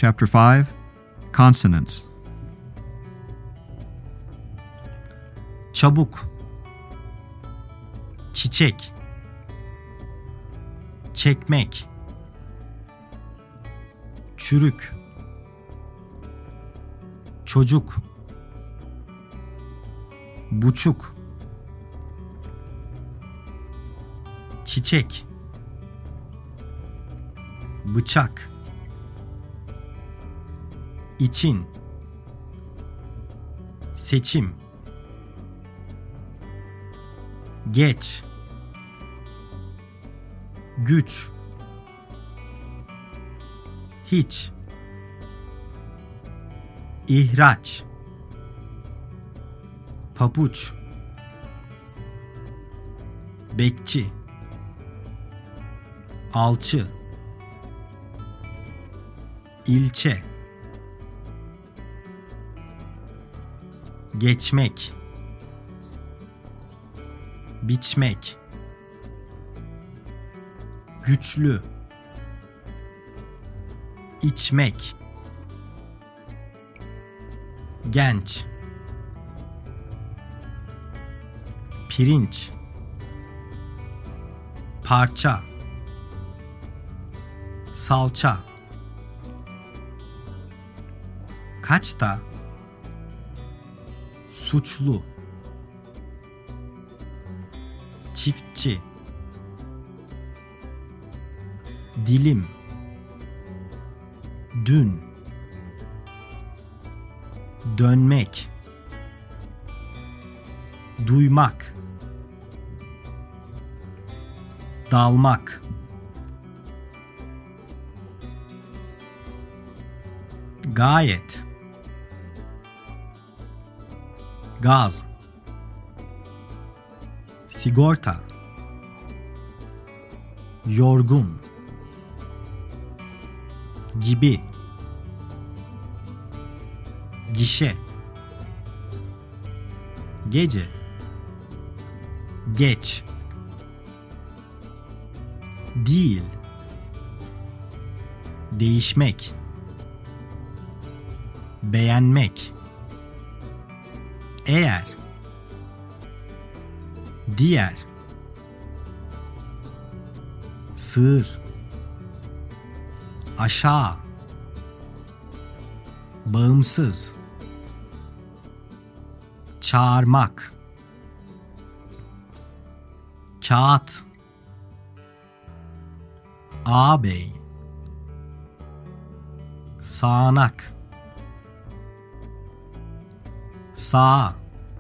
Chapter 5, Consonants. Çabuk, çiçek, çekmek, çürük, çocuk, buçuk, çiçek, bıçak, için, seçim, geç, güç, hiç, ihraç, pabuç, bekçi, alçı, ilçe, geçmek, biçmek, güçlü, içmek, genç, pirinç, parça, salça, kaçta, suçlu, çiftçi, dilim, dün, dönmek, duymak, dalmak, gayet, gaz, sigorta, yorgun, gibi, gişe, gece, geç, değil, değişmek, beğenmek, eğer, diğer, sığır, aşağı, bağımsız, çağırmak, kağıt, ağabey, sağanak, sağ,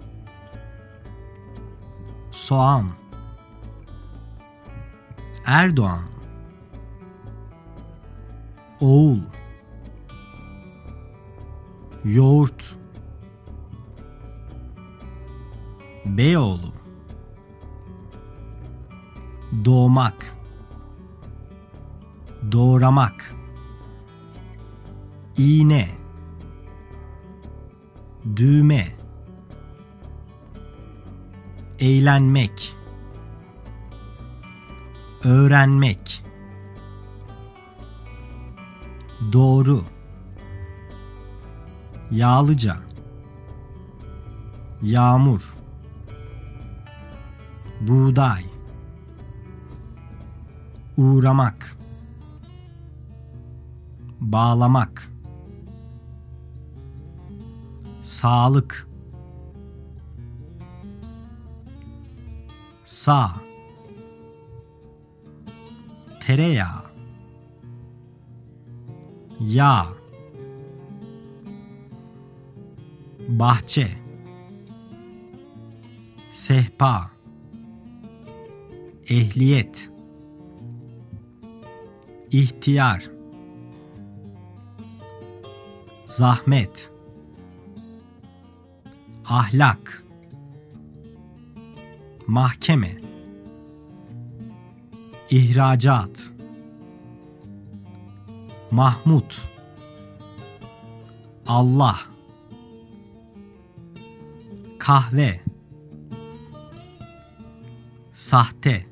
soğan, Erdoğan, oğul, yoğurt, Beyoğlu, doğmak, doğramak, iğne, düğme, eğlenmek, öğrenmek, doğru, Yağlıca, yağmur, buğday, uğramak, bağlamak, sağlık, sağ, tereyağı, yağ, bahçe, sehpa, ehliyet, ihtiyar, zahmet, ahlak, mahkeme, ihracat, Mahmut, Allah, kahve, sahte,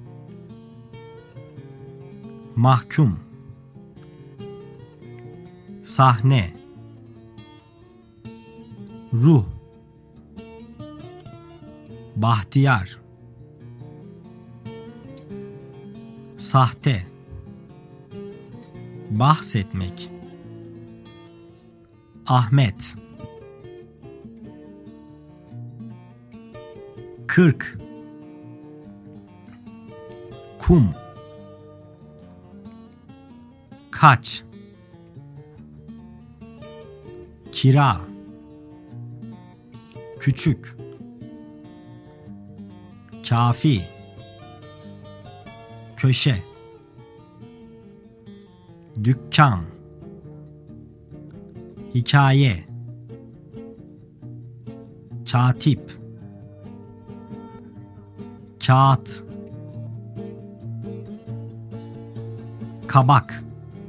mahkum, sahne, ruh, bahtiyar, sahte, bahsetmek, Ahmet, 40, kum, kaç, kira, küçük, kafi, köşe, dükkan, hikaye, katip, kağıt, kabak,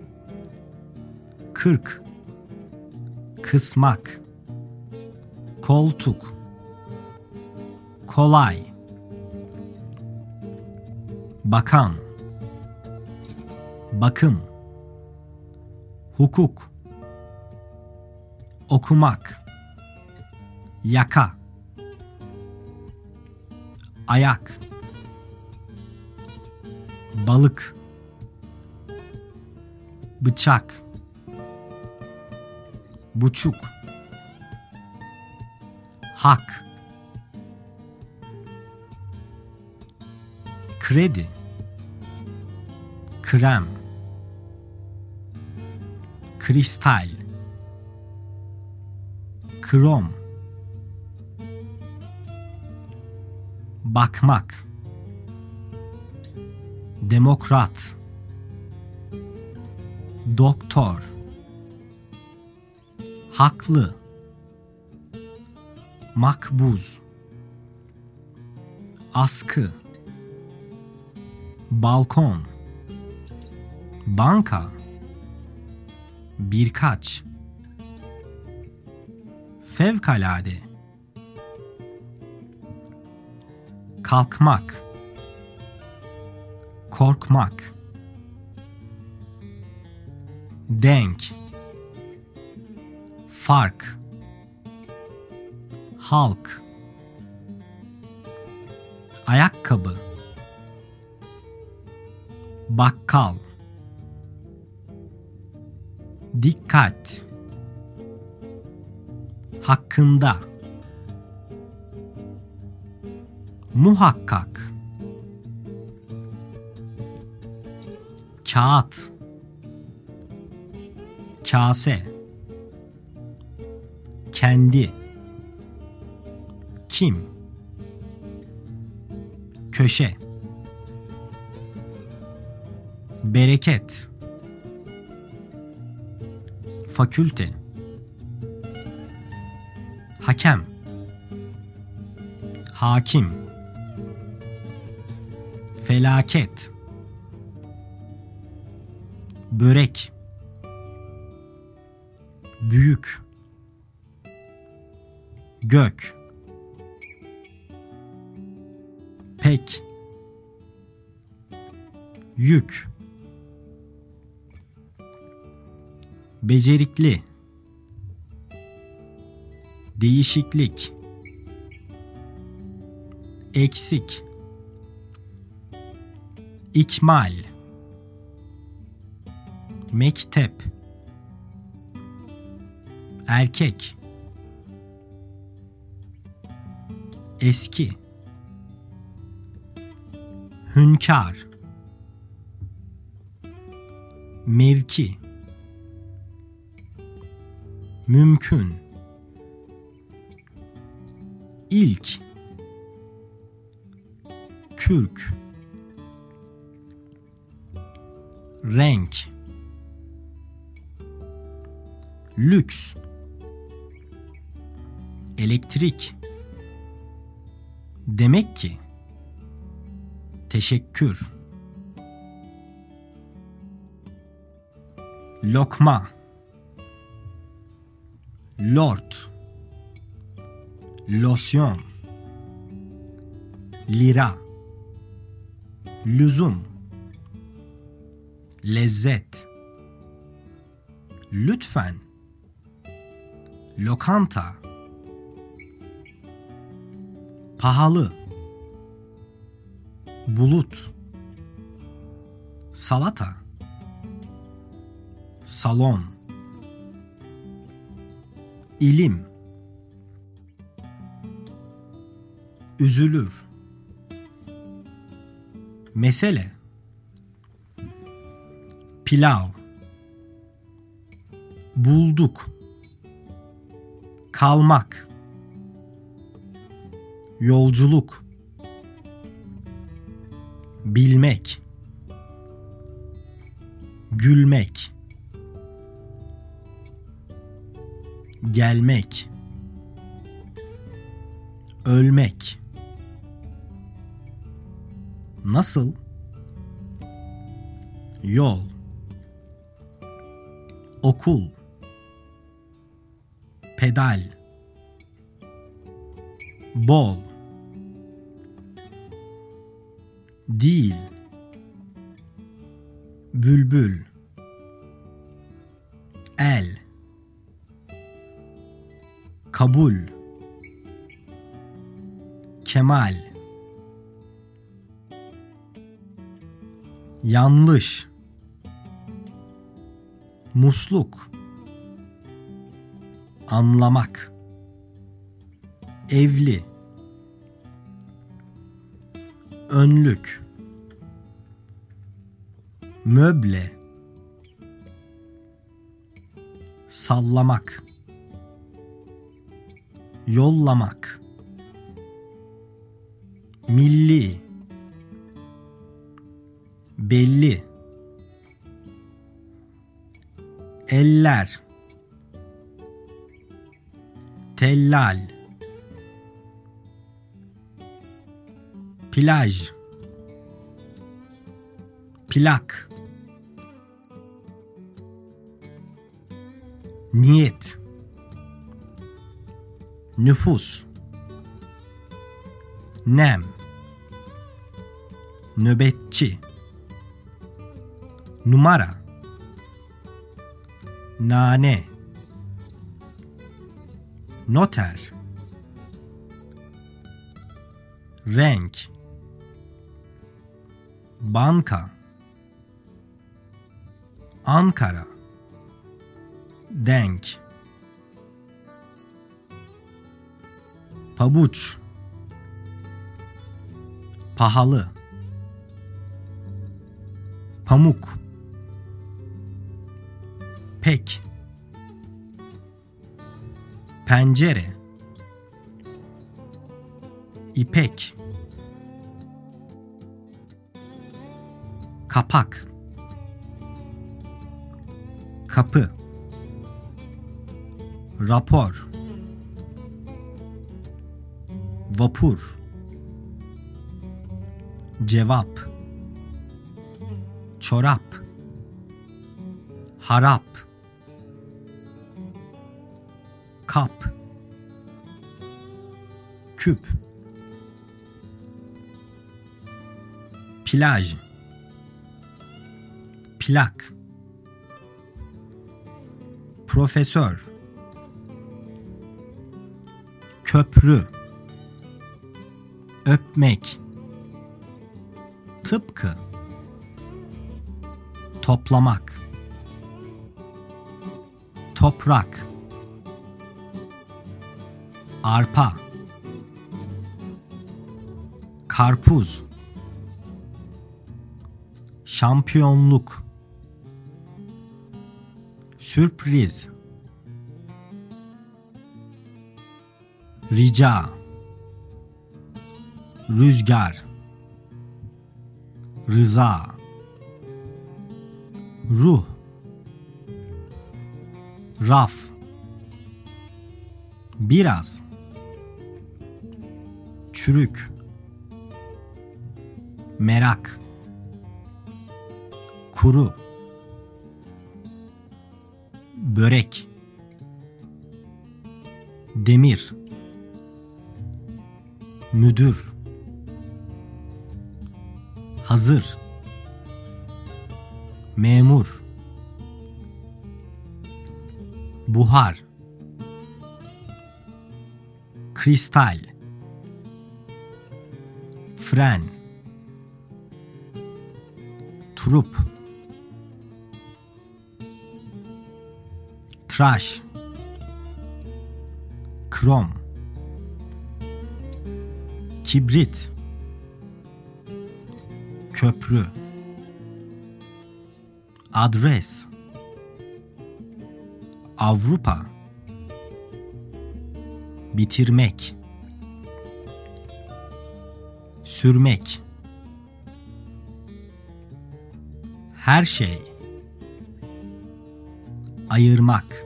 40, kısmak, koltuk, kolay, bakan, bakım, hukuk, okumak, yaka, ayak, balık, bıçak, buçuk, hak, kredi, krem, kristal, krom, bakmak, demokrat, doktor, haklı, makbuz, askı, balkon, banka, birkaç, fevkalade, kalkmak, korkmak, denk, fark, halk, ayakkabı, bakkal, dikkat, hakkında, muhakkak, kağıt, kase, kendi, kim, köşe, bereket, fakülte, hakem, hakim, felaket, börek, büyük, gök, pek, yük, becerikli, değişiklik, eksik, ikmal, mektep, erkek, eski, hünkâr, mevki, mümkün, ilk, kürk, renk, lüks, elektrik, demek ki, teşekkür, lokma, lord, losyon, lira, lüzum, lezzet, lütfen, lokanta, pahalı, bulut, salata, salon, ilim, üzülür, mesele, pilav, bulduk, kalmak, yolculuk, bilmek, gülmek, gelmek, ölmek. Nasıl? Yol, okul, pedal, bol, değil, bülbül, el, kabul, kemal, yanlış, musluk, anlamak, evli, önlük, möble, sallamak, yollamak, milli, belli, eller, tellal, plaj, plak, niyet, nüfus, nem, nöbetçi, numara, nane, noter, renk, banka, Ankara, denk, pabuç, pahalı, pamuk, pek, pencere, ipek, kapak, kapı, rapor, vapur, cevap, çorap, harap, kap, küp, plaj, plak, profesör, köprü, öpmek, tıpkı, toplamak, toprak, arpa, karpuz, şampiyonluk, sürpriz, rica, rüzgar, rıza, ruh, raf, biraz, çürük, merak, kuru, börek, demir, müdür, hazır, memur, buhar, kristal, fren, trup, tıraş, krom, kibrit, köprü, adres, Avrupa, bitirmek, sürmek, her şey, ayırmak,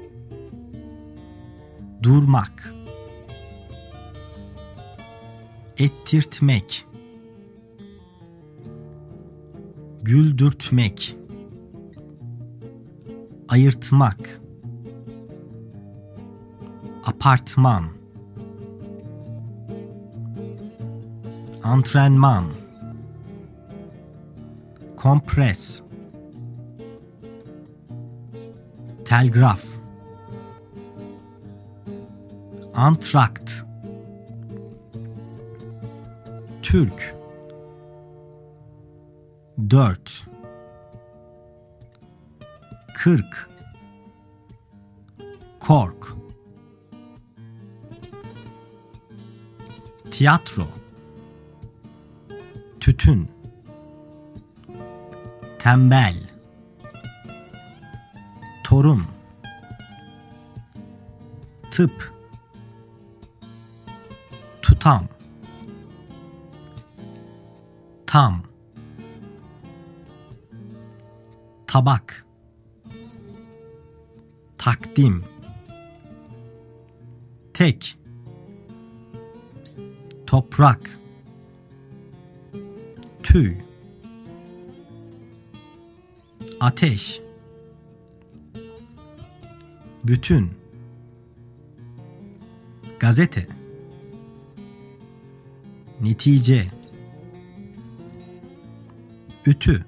durmak, ettirtmek, güldürtmek, ayırtmak, apartman, antrenman, kompres, telgraf, antrakt, Türk, 4, 40, kork, tiyatro, tütün, tembel, torun, tıp, tutam, tam, tabak, takdim, tek, toprak, tüy, ateş, bütün, gazete, netice, ütü,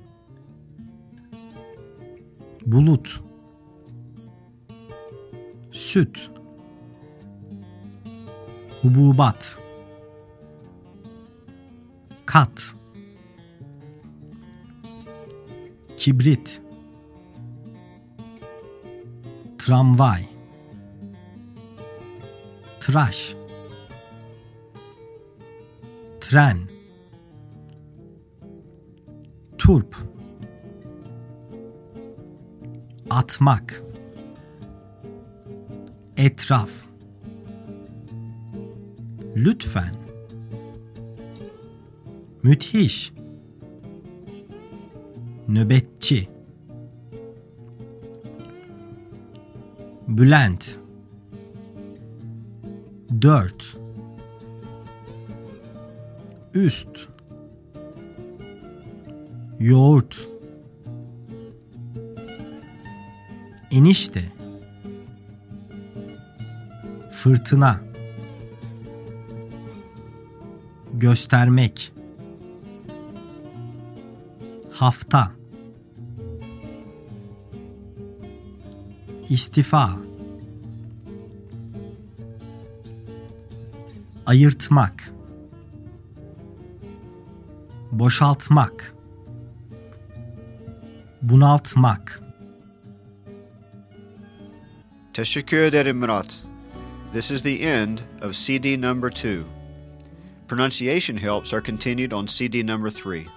bulut, süt, hububat, kat, kibrit, tramvay, tıraş, tren, turp, atmak, etraf, lütfen, müthiş, nöbetçi, Bülent, 4, üst, yoğurt, enişte, fırtına, göstermek, hafta, istifa, ayırtmak, boşaltmak, bunaltmak. Teşekkür ederim Murat. This is the end of CD number 2. Pronunciation helps are continued on CD number 3.